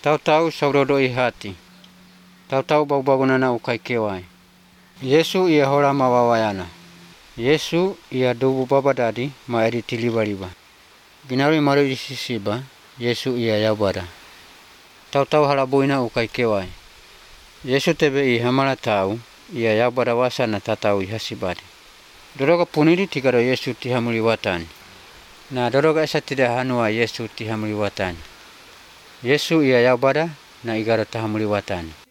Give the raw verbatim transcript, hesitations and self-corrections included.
Tahu-tahu saurodoi hati. Tahu-tahu bau-bagunana ukai kewai. Yesu ia hora mawawayana. Yesu ia dubu babadadi ma eri tiliba-liba. Ginauri maru isisiba, Yesu ia yaubada. Tahu-tahu halabuina ukai kewai. Yesu tebe i hamala tahu, ia yaubada wasana tatau i hasibadi. Doroga puniri tigaro Yesu tihamuli watani. Na doroga esa tidak hanua Yesu tihamuli watani. Yesu ia yaubada na igaro tahamuli watani.